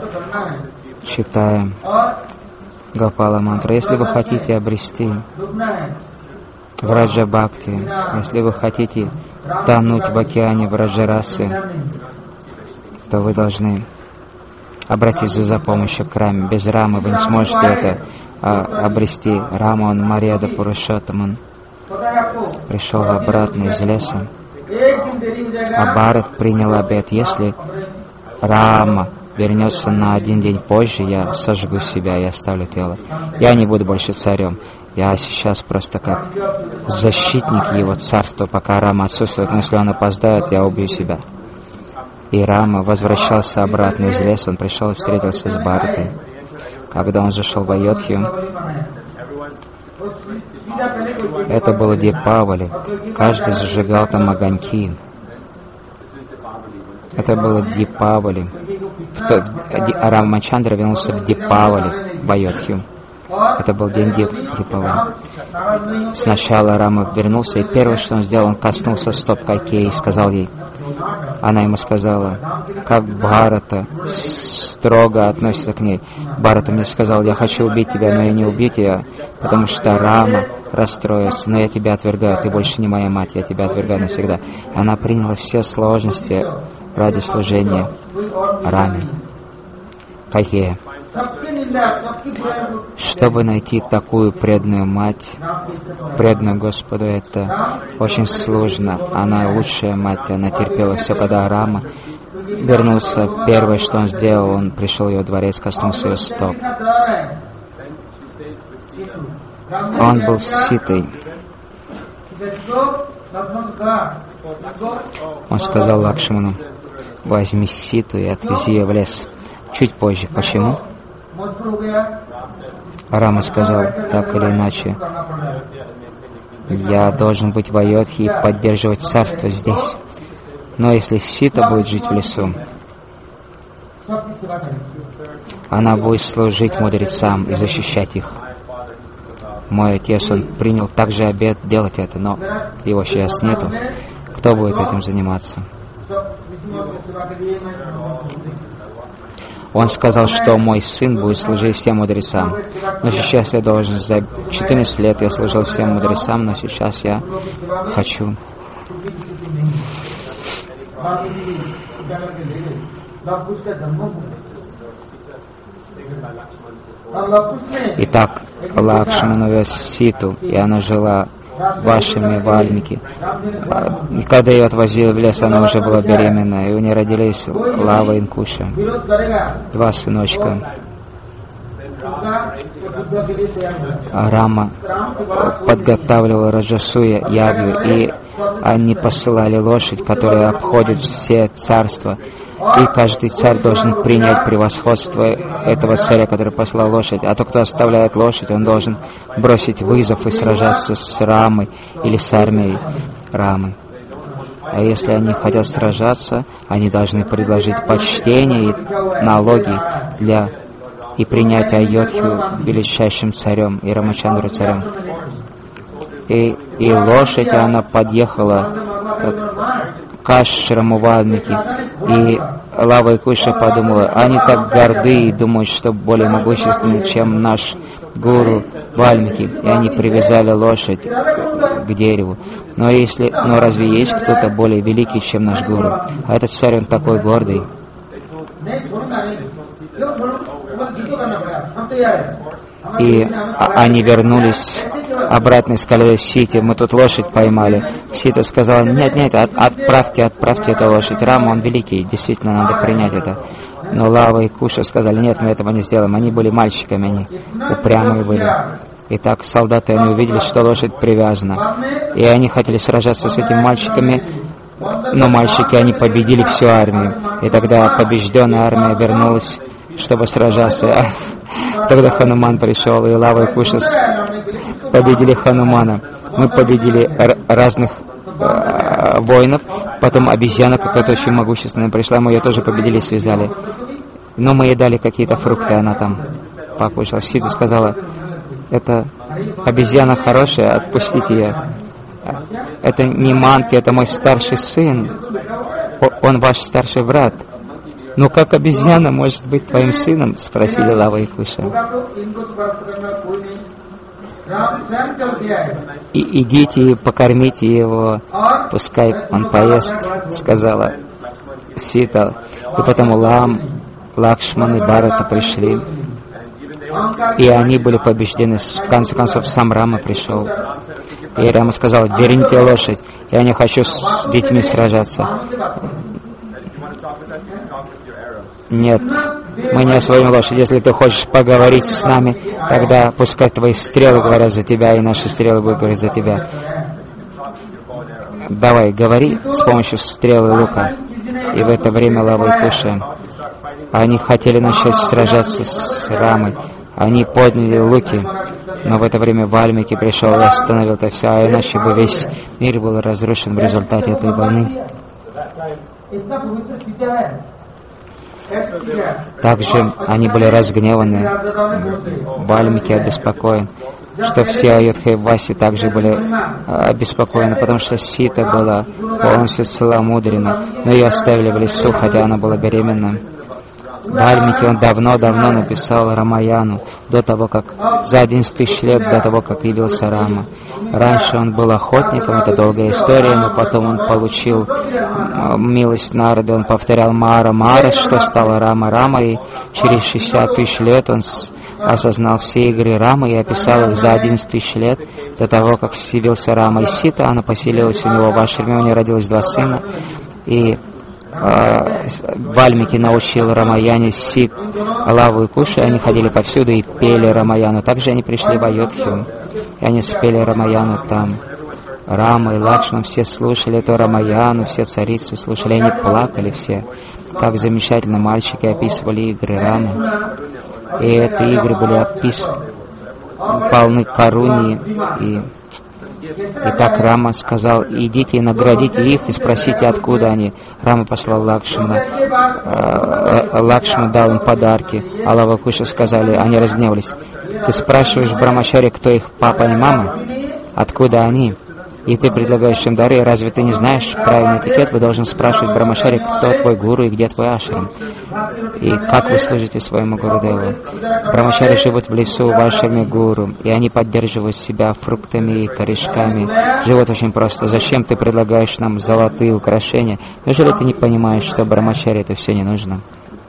читая Гопала мантру. Если вы хотите обрести Враджа Бхакти, если вы хотите тонуть в океане Враджарасы, то вы должны обратиться за помощью к Раме. Без Рамы вы не сможете это а, обрести. Рама, он Марьяда Пурушоттаман, пришел обратно из леса. А Бхарат принял обет: если Рама вернется на один день позже, я сожгу себя и оставлю тело. Я не буду больше царем. Я сейчас просто как защитник его царства, пока Рама отсутствует. Но если он опоздает, я убью себя. И Рама возвращался обратно из леса. Он пришел и встретился с Бхаратой. Когда он зашел в Айодхью, это было Дипавали. Каждый зажигал там огоньки. Это было Дипавали. Рамачандра вернулся в Дипавали, в Айодхью. Это был день Дипавали. Сначала Рама вернулся, и первое, что он сделал, он коснулся стоп Кайкеи и сказал ей, она ему сказала, как Бхарата строго относится к ней. Бхарата мне сказал: я хочу убить тебя, но я не убью тебя, потому что Рама расстроится, но я тебя отвергаю, ты больше не моя мать, я тебя отвергаю навсегда. Она приняла все сложности ради служения Раме. Кайкея. Чтобы найти такую преданную мать, преданную Господу, это очень сложно. Она лучшая мать, она терпела все. Когда Рама вернулся, первое, что он сделал, он пришел в ее дворец, коснулся ее стоп. Он был с Ситой. Он сказал Лакшману: возьми Ситу и отвези ее в лес. Чуть позже. Почему? Рама сказал, так или иначе, я должен быть в Айодхе и поддерживать царство здесь. Но если Сита будет жить в лесу, она будет служить мудрецам и защищать их. Мой отец, он принял также обет делать это, но его сейчас нету. Кто будет этим заниматься? Он сказал, что мой сын будет служить всем мудрецам. Но сейчас я должен, за четырнадцать лет я служил всем мудрецам, но сейчас я хочу. Итак, Лакшман увез Ситу, и она жила вашими Вальмики. И когда ее отвозили в лес, она уже была беременна, и у нее родились Лава и Инкуша, два сыночка. Рама подготавливал Раджасуя Ягью, и они посылали лошадь, которая обходит все царства. И каждый царь должен принять превосходство этого царя, который послал лошадь. А тот, кто оставляет лошадь, он должен бросить вызов и сражаться с Рамой или с армией Рамы. А если они хотят сражаться, они должны предложить почтение и налоги для и принять Айодху величайшим царем и Рамачандру царем. И, и лошадь, она подъехала к Ашраму Вальмики, и Лава и Куша подумала, они так горды и думают, что более могущественны, чем наш гуру Вальмики, и они привязали лошадь к дереву. Но если, но разве есть кто-то более великий, чем наш гуру? А этот царь, он такой гордый. И они вернулись обратно и сказали Сите, мы тут лошадь поймали. Сита сказала, нет, нет, от, отправьте, отправьте эту лошадь. Рама, он великий, действительно надо принять это. Но Лава и Куша сказали, нет, мы этого не сделаем. Они были мальчиками, они упрямые были. Итак, солдаты, они увидели, что лошадь привязана. И они хотели сражаться с этими мальчиками, но мальчики, они победили всю армию. И тогда побежденная армия вернулась, чтобы сражаться. Тогда Хануман пришел, и Лава и Куша победили Ханумана. Мы победили разных э, воинов. Потом обезьяна какая-то очень могущественная пришла, мы ее тоже победили и связали. Но мы ей дали какие-то фрукты, она там покушала. Сита сказала, это обезьяна хорошая, отпустите ее. Это не Манки, это мой старший сын. Он ваш старший брат. «Ну как обезьяна может быть твоим сыном?» — спросили Лава и Куша. И идите и покормите его, пускай он поест, сказала Сита. И потом Лам, Лакшман и Бхарата пришли. И они были побеждены. В конце концов, сам Рама пришел. И Рама сказал, верните лошадь, я не хочу с детьми сражаться. Нет, мы не освоим лошадь. Если ты хочешь поговорить с нами, тогда пускай твои стрелы говорят за тебя, и наши стрелы будут говорить за тебя. Давай, говори с помощью стрелы и лука. И в это время Лава и Куша, они хотели начать сражаться с Рамой. Они подняли луки, но в это время Вальмики пришел и остановил это все, а иначе бы весь мир был разрушен в результате этой войны. Также они были разгневаны, Вальмики обеспокоен, что все Айодхи и Васи также были обеспокоены, потому что Сита была полностью целомудрена, но ее оставили в лесу, хотя она была беременна. Вальмики, он давно-давно написал Рамаяну, до того, как, за одиннадцать тысяч лет до того, как явился Рама. Раньше он был охотником, это долгая история, но потом он получил милость Нарды, он повторял Мара Мара, что стало Рама Рама, и через шестьдесят тысяч лет он осознал все игры Рамы и описал их за одиннадцать тысяч лет до того, как явился Рама. И Сита, она поселилась у него в Ашраме, у нее родилось два сына, и Вальмики научил Рамаяне Сит, Лаву и Кушу, они ходили повсюду и пели Рамаяну. Также они пришли в Айодху, и они спели Рамаяну там. Рама и Лакшман все слушали эту Рамаяну, все царицы слушали, они плакали все, как замечательно мальчики описывали игры Рамы. И эти игры были описаны, полны каруньи. И, и так Рама сказал: идите и наградите их, и спросите, откуда они. Рама послал Лакшмана. Лакшман дал им подарки, а Лава и Куша сказали, они разгневались: ты спрашиваешь Брамачари, кто их папа и мама? Откуда они? И ты предлагаешь им дары, разве ты не знаешь правильный этикет? Вы должны спрашивать Брамачари, кто твой гуру и где твой ашрам, и как вы служите своему Гурудеву. Брамачари живут в лесу в ашраме гуру, и они поддерживают себя фруктами и корешками, живут очень просто. Зачем ты предлагаешь нам золотые украшения? Неужели ты не понимаешь, что Брамачари это все не нужно?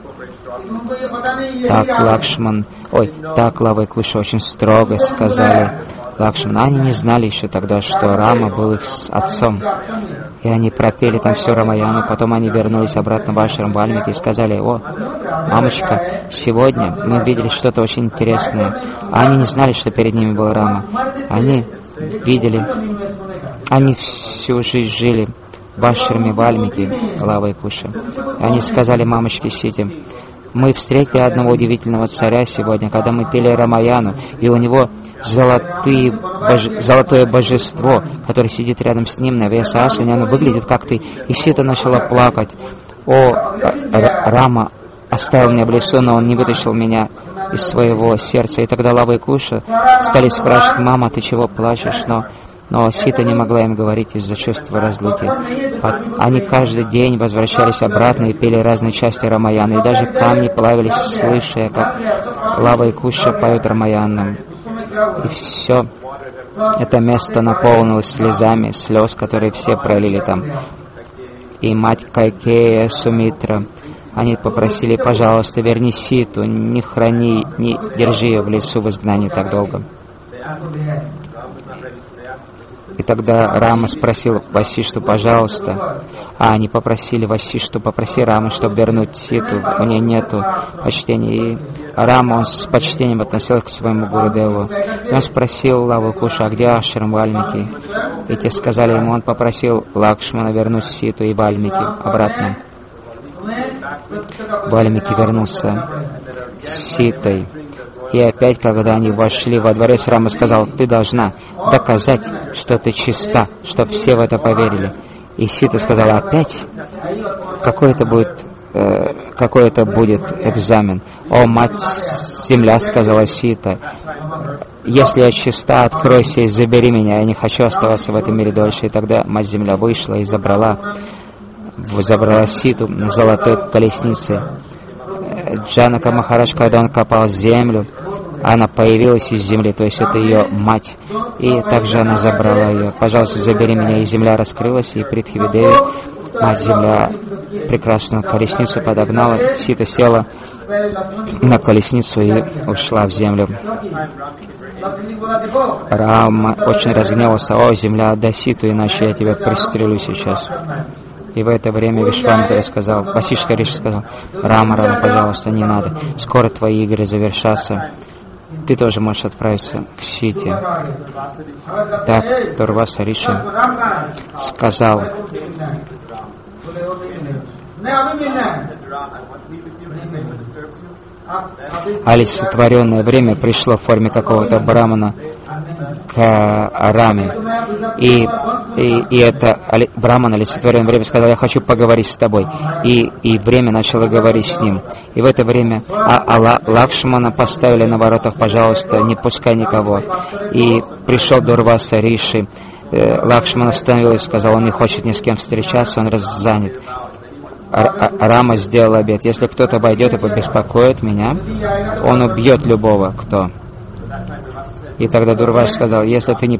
Так Лакшман, ой, так Лава и Куша очень строго сказали Лакшман. Они не знали еще тогда, что Рама был их отцом. И они пропели там всю Рамаяну, потом они вернулись обратно в ашрам Вальмики и сказали: о, мамочка, сегодня мы видели что-то очень интересное. А они не знали, что перед ними был Рама. Они видели, они всю жизнь жили в ашраме Вальмики, Лава и Куша. Они сказали мамочке Сите: мы встретили одного удивительного царя сегодня, когда мы пели Рамаяну, и у него золотые, боже, золотое божество, которое сидит рядом с ним на Вьясасане, оно выглядит как ты. И Сита начала плакать: о, Рама оставил меня в лесу, но он не вытащил меня из своего сердца. И тогда Лава и Куша стали спрашивать: мама, ты чего плачешь? Но Но Сита не могла им говорить из-за чувства разлуки. Они каждый день возвращались обратно и пели разные части Рамаяны, и даже камни плавились, слыша, как Лава и Куша поют Рамаяном. И все это место наполнилось слезами, слез, которые все пролили там. И мать Кайкея, Сумитра, они попросили: пожалуйста, верни Ситу, не храни, не держи ее в лесу в изгнании так долго. И тогда Рама спросил Васишту: пожалуйста. А они попросили Васишту: попроси Рамы, чтобы вернуть Ситу, у нее нету почтения. И Рама, он с почтением относился к своему Гурудеву. И он спросил Лаву Куша: а где ашрам Вальмики? И те сказали ему: он попросил Лакшмана вернуть Ситу и Вальмики обратно. Вальмики вернулся с Ситой. И опять, когда они вошли во дворец, Рама сказал: ты должна доказать, что ты чиста, чтобы все в это поверили. И Сита сказала: опять? Какой это будет, э, какой это будет экзамен? О, мать земля, сказала Сита, если я чиста, откройся и забери меня, я не хочу оставаться в этом мире дольше. И тогда мать земля вышла и забрала, забрала Ситу на золотой колеснице. Джанака Махарадж, когда он копал землю, она появилась из земли, то есть это ее мать, и также она забрала ее. Пожалуйста, забери меня. И земля раскрылась, и Притхви-деви, мать земля, прекрасную колесницу подогнала. Сита села на колесницу и ушла в землю. Рама очень разгневался: о, земля, отдай Ситу, иначе я тебя пристрелю сейчас. И в это время Вишвамитра сказал, Васиштха Риши сказал: Рама, Рама, пожалуйста, не надо, скоро твои игры завершатся, ты тоже можешь отправиться к Сите. Так Дурваса Риши сказал: олицетворенное время пришло в форме какого-то брамана к Раме. И, и, и это браман, олицетворенное время, сказал: я хочу поговорить с тобой. И, и время начало говорить с ним. И в это время а, а Лакшмана поставили на воротах: пожалуйста, не пускай никого. И пришел Дурваса Риши. Лакшман остановился и сказал: он не хочет ни с кем встречаться, он занят. Рама сделал обет: если кто-то войдет и побеспокоит меня, он убьет любого, кто. И тогда Дурваш сказал: если ты не